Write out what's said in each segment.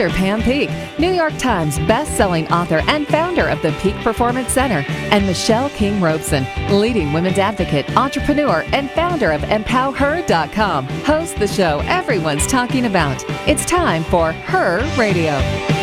Dr. Pam Peak, New York Times best-selling author and founder of the Peak Performance Center, and Michelle King Robeson, leading women's advocate, entrepreneur, and founder of EmpowerHer.com, host the show everyone's talking about. It's time for Her Radio.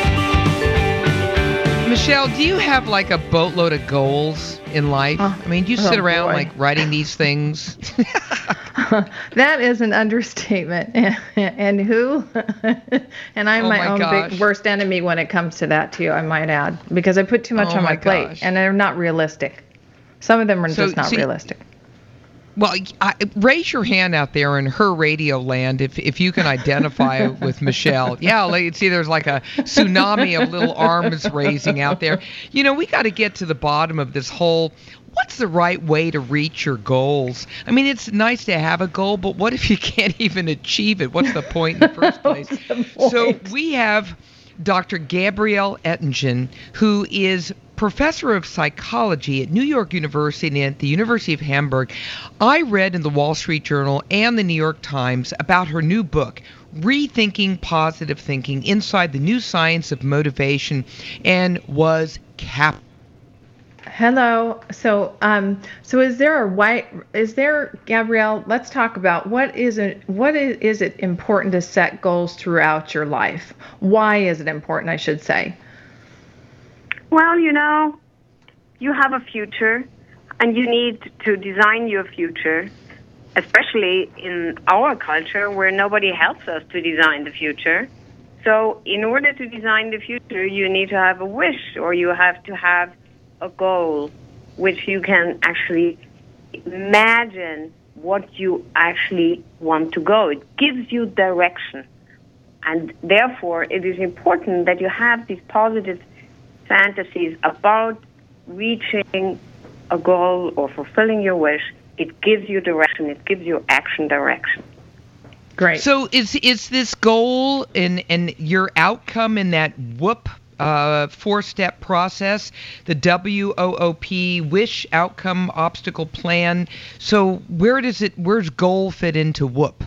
Michelle, do you have like a boatload of goals in life? I mean, do you sit around like writing these things? That is an understatement. And who? And I'm my own big worst enemy when it comes to that too, I might add, because I put too much on my plate and they're not realistic. Some of them are just not realistic. Well, raise your hand out there in Her Radio land if you can identify with Michelle. Yeah, see, there's like a tsunami of little arms raising out there. You know, we got to get to the bottom of this whole, what's the right way to reach your goals? I mean, it's nice to have a goal, but what if you can't even achieve it? What's the point in the first place? So we have Dr. Gabrielle Oettingen, who is professor of psychology at New York University and at the University of Hamburg. I read in the Wall Street Journal and the New York Times about her new book, Rethinking Positive Thinking Inside the New Science of Motivation, and was captivated. Hello. So is there, Gabrielle, let's talk about what is it important to set goals throughout your life? Why is it important, I should say? Well, you know, you have a future and you need to design your future, especially in our culture where nobody helps us to design the future. So in order to design the future, you need to have a wish, or you have to have a goal which you can actually imagine what you actually want to go. It gives you direction. And therefore, it is important that you have these positive fantasies about reaching a goal or fulfilling your wish. It gives you direction. It gives you action direction. Great. So is this goal and your outcome in that WOOP 4-step process, the WOOP, wish, outcome, obstacle, plan. So where's goal fit into WOOP?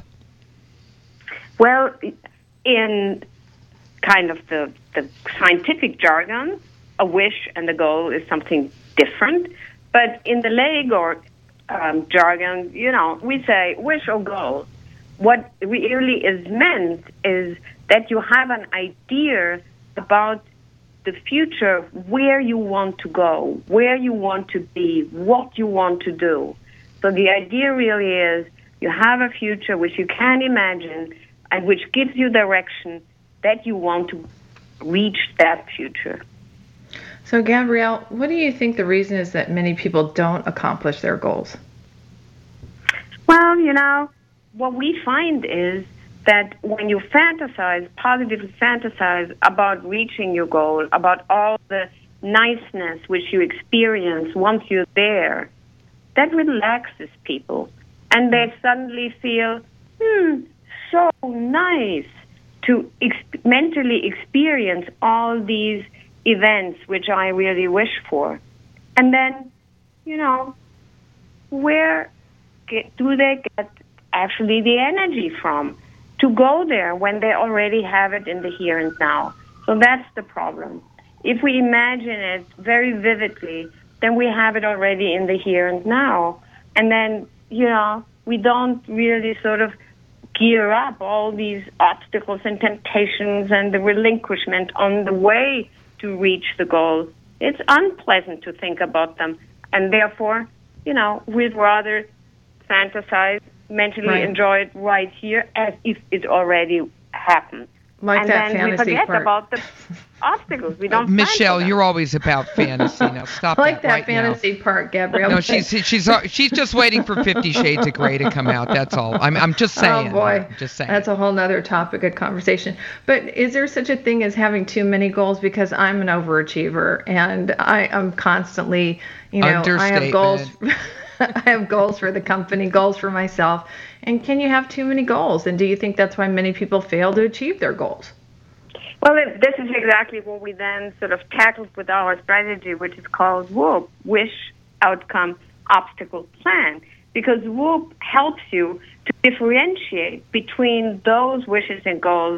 Well, in kind of the scientific jargon, a wish and a goal is something different. But in the lay jargon, you know, we say wish or goal. What really is meant is that you have an idea about the future, where you want to go, where you want to be, what you want to do. So the idea really is you have a future which you can imagine and which gives you direction that you want to reach that future. So, Gabrielle, what do you think the reason is that many people don't accomplish their goals? Well, you know, what we find is that when you positively fantasize about reaching your goal, about all the niceness which you experience once you're there, that relaxes people. And they suddenly feel, so nice to mentally experience all these events which I really wish for. And then, you know, where do they get actually the energy from to go there when they already have it in the here and now? So that's the problem. If we imagine it very vividly, then we have it already in the here and now. And then, you know, we don't really sort of gear up all these obstacles and temptations and the relinquishment on the way to reach the goal. It's unpleasant to think about them. And therefore, you know, we'd rather fantasize, mentally enjoy it right here as if it already happened. Like and that then fantasy we forget part. About the obstacles. We don't. Michelle, you're always about fantasy. Now stop I like that right fantasy now. part, Gabrielle. No, she's just waiting for 50 Shades of Grey to come out. That's all. I'm just saying. Oh boy, just saying. That's a whole nother topic of conversation. But is there such a thing as having too many goals? Because I'm an overachiever and I am constantly, you know, I have goals. I have goals for the company, goals for myself. And can you have too many goals? And do you think that's why many people fail to achieve their goals? Well, this is exactly what we then sort of tackled with our strategy, which is called WOOP, Wish, Outcome, Obstacle, Plan. Because WOOP helps you to differentiate between those wishes and goals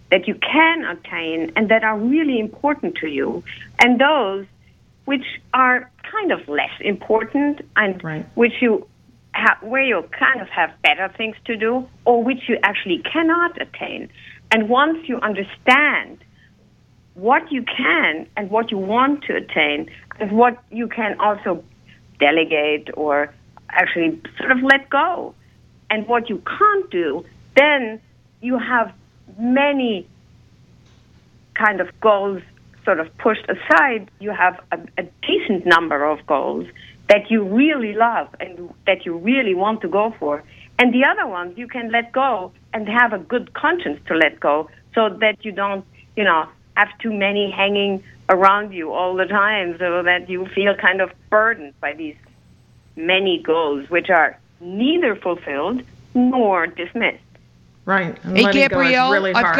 that you can attain and that are really important to you, and those which are kind of less important and which you where you kind of have better things to do, or which you actually cannot attain. And once you understand what you can and what you want to attain, and what you can also delegate or actually sort of let go, and what you can't do, then you have many kind of goals sort of pushed aside. You have a decent number of goals that you really love and that you really want to go for. And the other ones you can let go and have a good conscience to let go, so that you don't, have too many hanging around you all the time, so that you feel kind of burdened by these many goals, which are neither fulfilled nor dismissed. Right. And hey, Gabrielle, really I've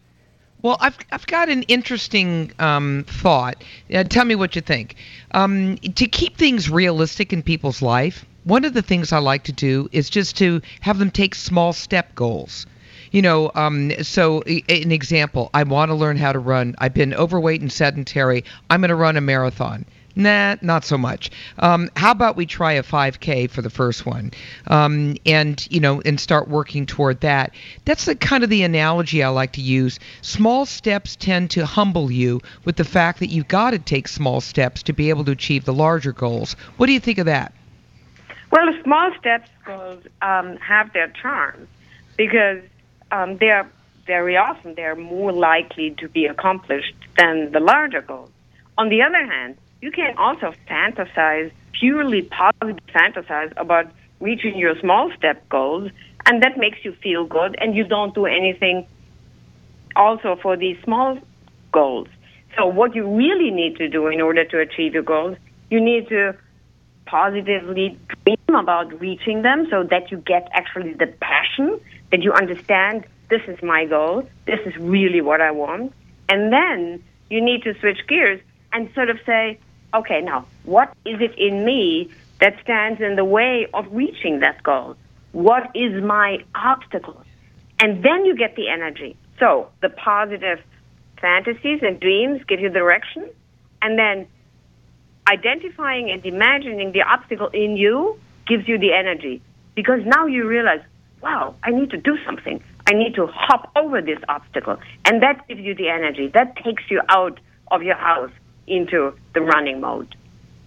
got an interesting thought. Tell me what you think. To keep things realistic in people's life, one of the things I like to do is just to have them take small step goals. So an example, I want to learn how to run. I've been overweight and sedentary. I'm going to run a marathon. Nah, not so much. How about we try a 5K for the first one, and start working toward that. That's the kind of the analogy I like to use. Small steps tend to humble you with the fact that you've got to take small steps to be able to achieve the larger goals. What do you think of that? Well, the small steps goals have their charm because they are very often they're more likely to be accomplished than the larger goals. On the other hand, you can also purely positive fantasize about reaching your small step goals, and that makes you feel good, and you don't do anything also for these small goals. So what you really need to do in order to achieve your goals, you need to positively dream about reaching them, so that you get actually the passion, that you understand this is my goal, this is really what I want. And then you need to switch gears and sort of say, okay, now, what is it in me that stands in the way of reaching that goal? What is my obstacle? And then you get the energy. So the positive fantasies and dreams give you direction, and then identifying and imagining the obstacle in you gives you the energy. Because now you realize, wow, I need to do something. I need to hop over this obstacle. And that gives you the energy. That takes you out of your house into the running mode.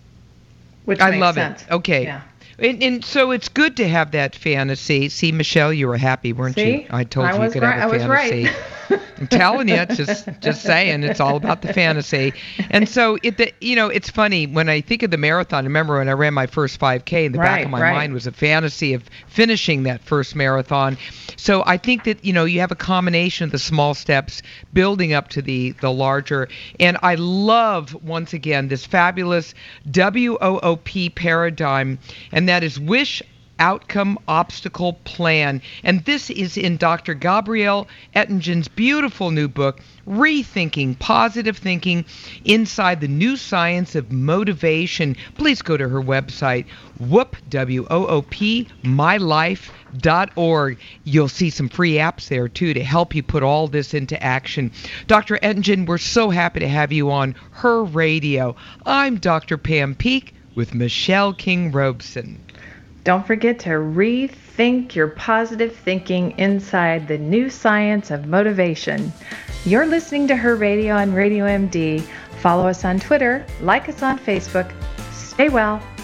Which I makes love sense. it. Okay. Yeah. And so it's good to have that fantasy. See, Michelle, you were happy, weren't you? I told you you could have a fantasy. Right. I'm telling you, just saying, it's all about the fantasy. And so it's funny when I think of the marathon. I remember when I ran my first 5K, in the back of my mind was a fantasy of finishing that first marathon. So I think that you have a combination of the small steps building up to the larger. And I love, once again, this fabulous WOOP paradigm, and that is Wish, Outcome, Obstacle, Plan. And this is in Dr. Gabrielle Ettingen's beautiful new book, Rethinking Positive Thinking Inside the New Science of Motivation. Please go to her website, WOOP, mylife.org. You'll see some free apps there, too, to help you put all this into action. Dr. Ettingen, we're so happy to have you on Her Radio. I'm Dr. Pam Peeke with Michelle King Robeson. Don't forget to rethink your positive thinking inside the new science of motivation. You're listening to Her Radio on Radio MD. Follow us on Twitter, like us on Facebook. Stay well.